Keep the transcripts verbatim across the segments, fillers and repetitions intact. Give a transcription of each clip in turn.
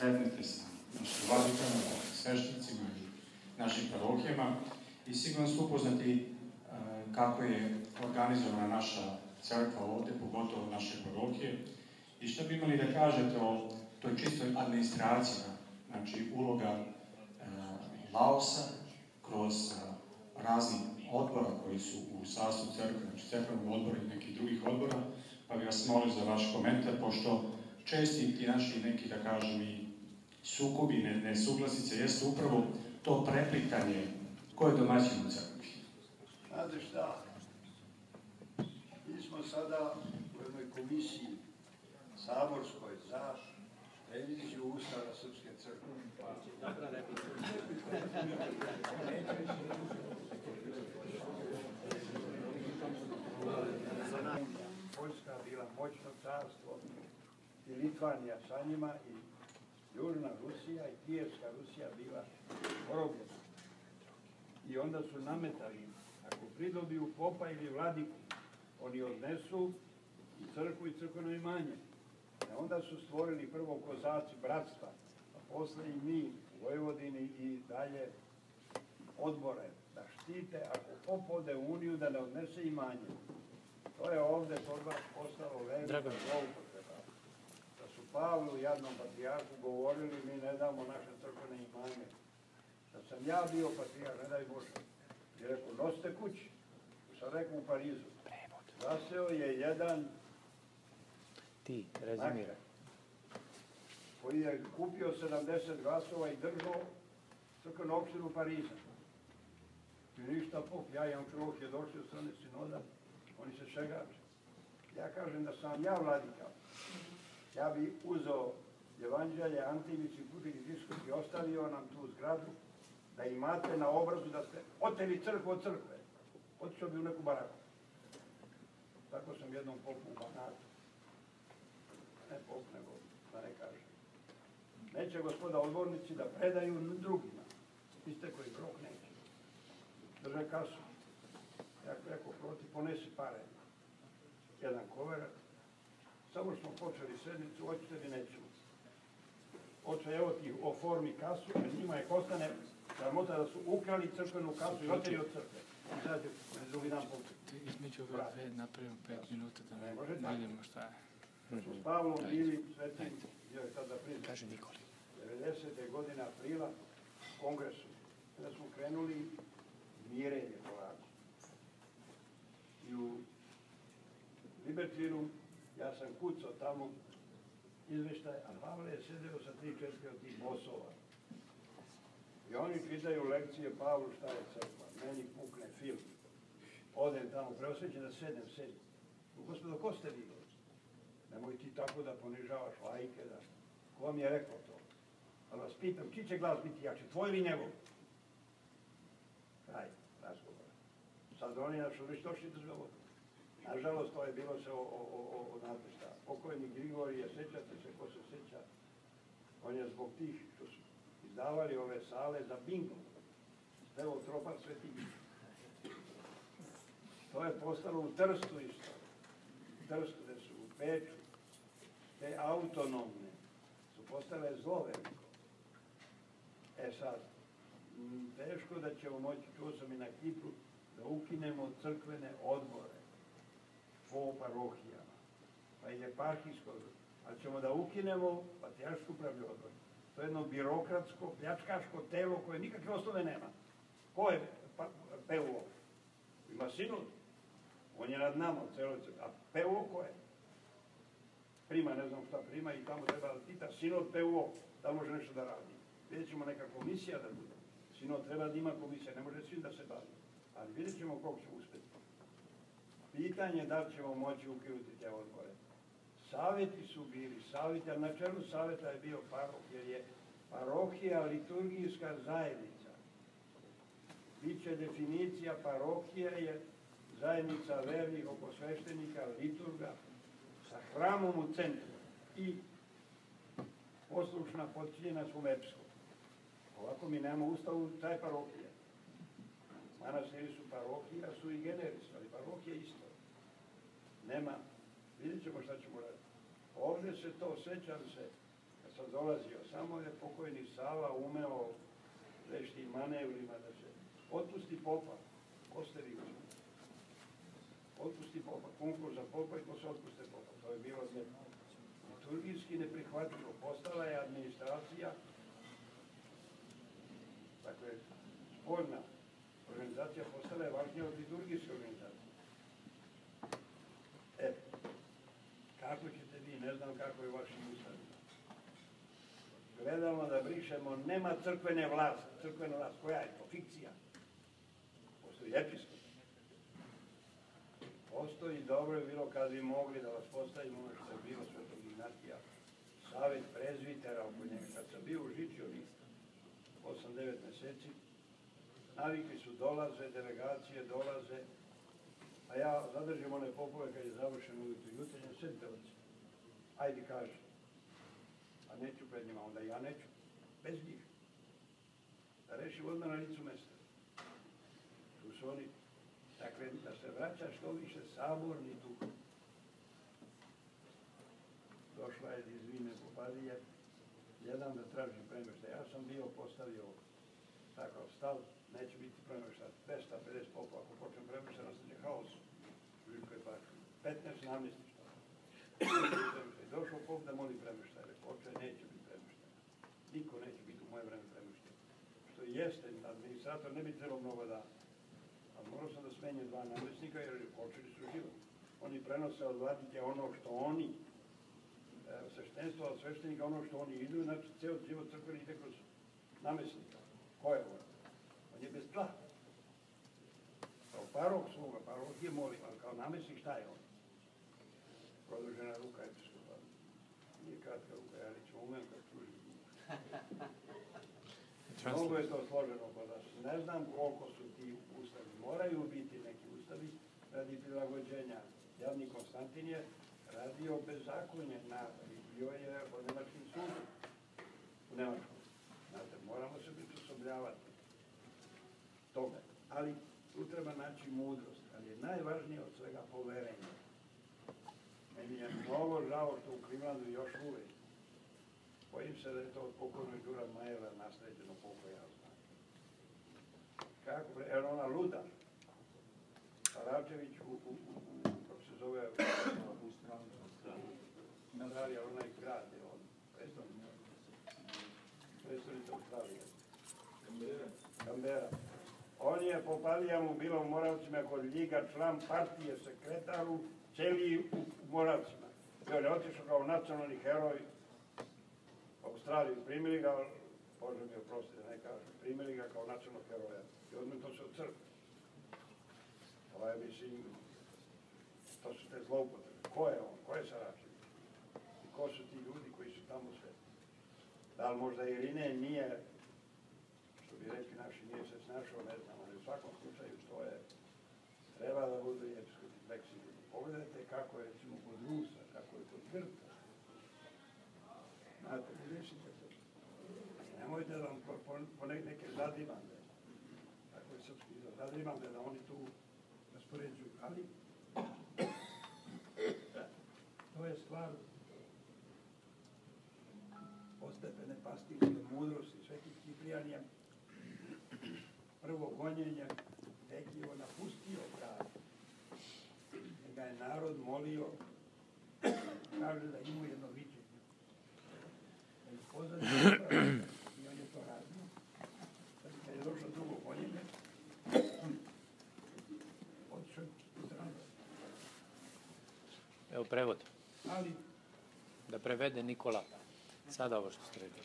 sretnete sa našim vladikama, sveštenicima i našim parohijama i sigurno ste upoznati kako je organizovana naša crkva ovde, pogotovo naše parohije. I što bi imali da kažete o toj čistoj administraciji, znači uloga Laosa kroz raznih odbora koji su u sastavu crkve, znači crkvenog odbora i nekih drugih odbora, pa bih vas molio za vaš komentar, pošto česti ti naši neki, da kažem, i sukobi, nesuglasice, jeste upravo to preplitanje ko je domaćin u crkvi. Znate šta, mi smo sada u jednoj komisiji saborskoj za reviziju Ustava Srpske crkve. Poljska bila moćno carstvo i Litvanija sa njima i Južna Rusija i Kijevska Rusija bila porobljena. I onda su nametali, ako pridobiju popa ili vladiku, oni odnesu i crkvu i crkveno imanje. E onda su stvorili prvo kozaci bratstva, a posle i mi u Vojvodini i dalje odbore da štite, ako pop ode u Uniju, da ne odnese imanje. To je ovde kod vas postalo velika zloupotreba. Da su Pavlu, jadnom patrijarhu, govorili mi ne damo naše crkvene imanje. Da sam ja bio patrijarh, ne daj Bože, i rekao, nosite kući. Sam rekao u Parizu. Zaseo je jedan ti, rezimiraj, koji je kupio sedamdeset glasova i držao crkvenu opštinu Pariza. I ništa pop, ja imam čovjek je došli od strane sinoda, oni se šegače. Ja kažem da sam ja vladika. Ja bi uzeo evanđelje, Antivić i Putik i Diskus i ostavio nam tu zgradu da imate na obrazu da ste oteli crkvu od crkve. Otišao bi u neku baraku. Tako sam jednom popu u Banatu. Ne pop, nego da ne kažem. Neće gospoda odbornici da predaju drugima. Iste koji grok neće. Drže kasu. Ja rekao, proti, ponesi pare. Jedan koverat. Samo smo počeli sednicu, hoćete li nećemo. Oče, evo ti oformi kasu, a njima je kostane sramota da su ukrali crkvenu kasu i oteli od crkve. I sad je drugi dan početi. Između ove dve napravimo pet minuta da ne vidimo šta je. S Pavlom bili svetim, gdje je tada prizna. Kaže Nikoli. devedesete godine aprila u kongresu, kada smo krenuli mirenje polako. I u Libertinu ja sam kucao tamo izveštaj, a Pavle je sedeo sa tri četiri od tih bosova. I oni čitaju lekcije Pavlu šta je crkva. Meni pukne film. Odem tamo, preosvećen da sedem, sedem. Gospodo, ko ste vi? Nemoj ti tako da ponižavaš lajke, da... Ko vam je rekao to? Ali vas pitam, čiji će glas biti jači, tvoj ili njegov? Kraj razgovora. Sad oni našu već došli do zgovora. Nažalost, to je bilo se od natešta. Pokojni Grigorije, sećate se, ko se seća, on je zbog tih što su izdavali ove sale za bingo. Evo, Tropar Sveti Bingo. To je postalo u Trstu isto. U Trstu, gde su u Peču, te autonomne su postale zlo veliko. E sad, teško da ćemo moći, čuo sam i na Kipru, da ukinemo crkvene odbore po parohijama, pa i eparhijsko, ali ćemo da ukinemo patrijaršku upravni odbor. To je jedno birokratsko, pljačkaško telo koje nikakve osnove nema. Ko je P U O? Ima sinod. On je nad nama u celoj crkvi. A P U O ko je? Prima, ne znam šta prima i tamo treba da pita sinod P U O da može nešto da radi. Vidjet ćemo neka komisija da bude. Sinod treba da ima komisija, ne može svim da se bavi. Ali vidjet ćemo koliko ćemo uspjeti. Pitanje je da li ćemo moći ukinuti te odbore. Savjeti su bili, savjeti, ali na čelu savjeta je bio paroh, jer je parohija liturgijska zajednica. Biće definicija parohija je zajednica vernih oko sveštenika, liturga, sa hramom u centru i poslušna podčinjena svom epskom. Ovako mi nemamo ustavu, taj parohija. Manastiri su parohija, su i generis, ali parohija isto. Nema, vidjet ćemo šta ćemo raditi. Ovdje se to, sećam se, kad sam dolazio, samo je pokojni Sava umeo veštim manevrima da se otpusti popa, ko ste vi učili? Otpusti popa, konkurs za popa i ko se otpuste popa, to je bilo liturgijski neprihvatljivo, postala je administracija, dakle, spoljna organizacija postala je važnija od liturgijske organizacije. E, kako ćete vi, ne znam kako je vaši ustavi. Gledamo da brišemo, nema crkvene vlasti, crkvena vlast, koja je to? Fikcija. Postoji episkop. Postoji, dobro je bilo kad bi mogli da vas postavimo ono što je bilo Svetog Ignatija, savjet prezvitera oko njega. Kad sam bio u Žičiovi, osam devet meseci, navikli su dolaze, delegacije dolaze, a ja zadržim one popove kad je završeno ujutru jutarnje, sedite ovdje. Ajde, kaži. A neću pred njima, onda ja neću. Bez njih. Da rešim odmah na licu mesta. Tu su oni. Dakle, da se vraća što više saborni duh. Došla je iz Vine Popadije, jedan da traži premještaj. Ja sam bio postavio takav stav, neće biti premještaj. dvesta pedeset popa, ako počnem premještaj, nastaće haos. Živko je baš petnaest namjestišta. Došao pop da moli premještaj. Oče, neće biti premještaj. Niko neće biti u moje vreme premještaj. Što jeste, administrator ne bi trebao mnogo da. Ali morao sam da smenjem dva namestnika jer počeli su život. Oni prenose od vladike ono što oni, e, sveštenstvo od sveštenika ono što oni idu, znači ceo život crkveni ide kroz namestnika. Ko je on? On je bez tla. Kao parok svoga, parok je molim, ali kao namestnik šta je on? Produžena ruka episkopa. Nije kratka ruka, ja neću umem kad služim. Mnogo je to složeno kod nas. Ne znam koliko su ti ustavi. Moraju biti neki ustavi radi prilagođenja. Javni Konstantin je radio bezakonje na bio je po nemačkim sudu u Nemačkom. Znate, moramo se prisobljavati tome. Ali tu treba naći mudrost. Ali je najvažnije od svega poverenje. Meni je mnogo žao što u Krimlandu još uvek. Bojim se da je to od pokojnog Đura Majera nasleđeno koliko ja znam. Kako, jer ona luda. Saravčević u, u, u, kako se zove, u stranu, Australija, onaj grad je on, predstavnica, predstavnica Australije. Kambera. On je po Palijama bilo u Moravcima kod Ljiga, član partije, sekretaru, celi u, u Moravcima. I on je otišao kao nacionalni heroj Australiju, primili ga, Bože mi oprosti da ne kažem, primili ga kao nacionalnog heroja. I odmah to se od crkve. To je, mislim, to su te zloupotrebe. Ko je on? Ko je Saračević? I ko su ti ljudi koji su tamo sve? Da li možda Irine nije, što bi rekli naši, nije se snašao, ne znam, ali u svakom slučaju to je, treba da budu episkopi fleksibilni. Pogledajte kako je, recimo, kod Rusa, kako je kod Grta. Znate, vidješite to. Nemojte da vam ponekne neke zadimande, tako je srpski izraz, zadimande da oni tu raspoređuju, ali to je stvar postepene pastirske mudrosti. Sveti Kiprijan je prvo gonjenje Dekijevo napustio grad. Ga je narod molio, kaže da ima jedno viđenje. Da je pozadnje i on je to radio. Kad je došlo drugo gonjenje, otišao iz rada. Evo prevod. Ali Da prevede Nikola. Sada ovo što ste rekli.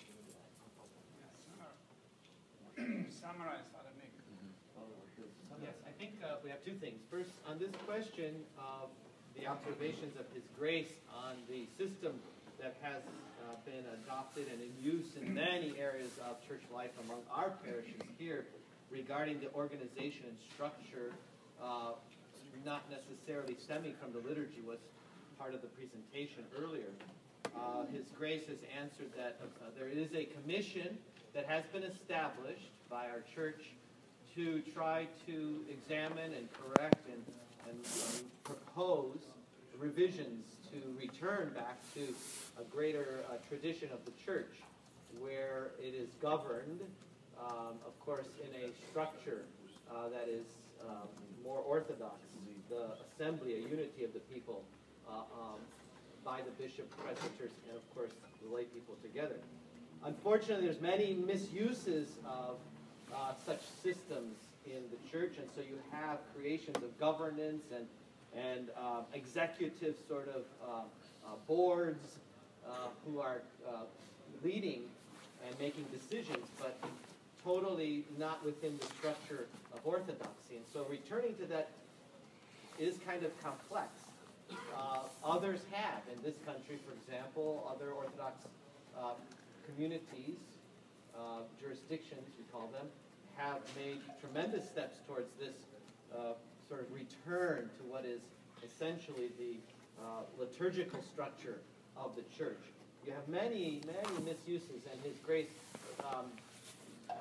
Summarize, Father Nick. Yes, I think uh, we have two things. First, on this question of the observations of His grace on the system that has uh, been adopted and in use in many areas of church life among our parishes here regarding the organization and structure, uh, not necessarily stemming from the liturgy, was part of the presentation earlier. Uh, His Grace has answered that uh, there is a commission that has been established by our church to try to examine and correct and, and um, propose revisions to return back to a greater uh, tradition of the church, where it is governed, um, of course, in a structure uh, that is um, more orthodox, the assembly, a unity of the people, uh, um, by the bishop, presbyters, and of course the lay people together. Unfortunately, there's many misuses of uh, such systems in the church, and so you have creations of governance and and uh, executive sort of uh, uh, boards uh, who are uh, leading and making decisions, but totally not within the structure of orthodoxy. And so returning to that is kind of complex. Uh, others have, in this country, for example, other Orthodox uh, communities, uh, jurisdictions, we call them, have made tremendous steps towards this uh, sort of return to what is essentially the uh, liturgical structure of the church. You have many, many misuses, and His Grace um, uh,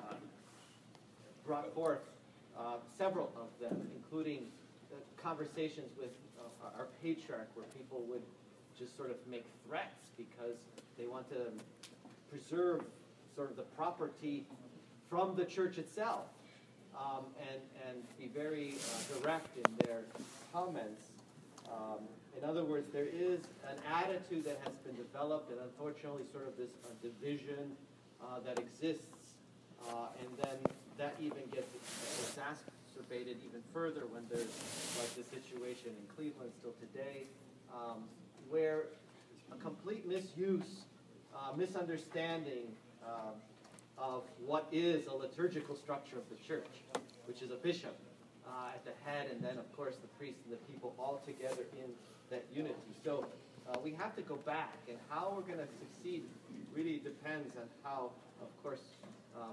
brought forth uh, several of them, including uh, conversations with uh, our patriarch, where people would just sort of make threats because they want to preserve sort of the property from the church itself, um, and, and be very uh, direct in their comments. Um, in other words, there is an attitude that has been developed, and unfortunately sort of this uh, division uh, that exists, uh, and then that even gets exacerbated even further when there's like the situation in Cleveland still today, um, where a complete misuse, uh, misunderstanding uh, of what is a liturgical structure of the church, which is a bishop uh, at the head, and then, of course, the priest and the people all together in that unity. So uh, we have to go back, and how we're going to succeed really depends on how, of course, uh,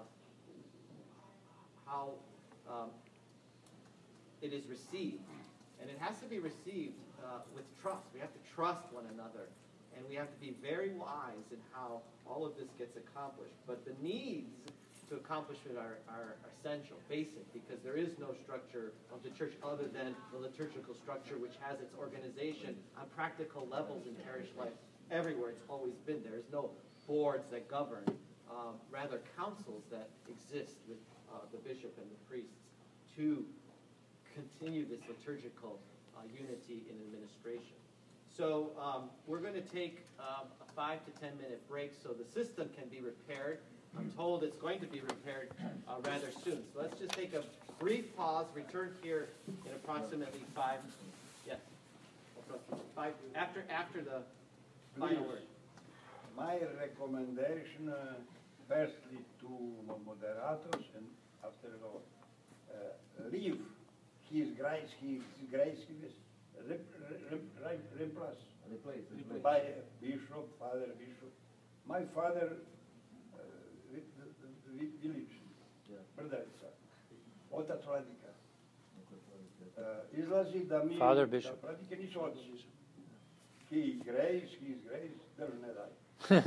how um, it is received. And it has to be received uh, with trust. We have to trust one another. And we have to be very wise in how all of this gets accomplished. But the needs to accomplish it are, are essential, basic, because there is no structure of the church other than the liturgical structure, which has its organization on practical levels in parish life everywhere. It's always been there. There's no boards that govern, um, rather councils that exist with uh, the bishop and the priests to continue this liturgical uh, unity in administration. So um, we're going to take um, a five to ten minute break so the system can be repaired. I'm told it's going to be repaired uh, rather soon. So let's just take a brief pause, return here in approximately five, yes, five, after, after the final word. My recommendation, uh, firstly to the moderators and after all, uh, leave His Grace, His Grace, His Rep, rep, rep, replace, Replace, replace. by Bishop, Father Bishop. My father, uh, the, the, the village, Yeah. Brdavica, otac Vladika. Uh, izlazi da mi, Father Bishop. da Vladike nisu oci. His Grace, His Grace, drž ne daj.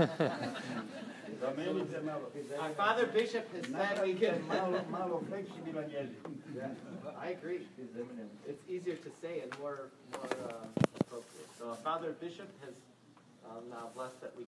Zamenite malo. Our Father Bishop has said we Napravite can... malo, malo fleksibilan jezik. I agree. His Eminence. It's easier to say and more, more uh, appropriate. So our Father Bishop has um, now blessed that we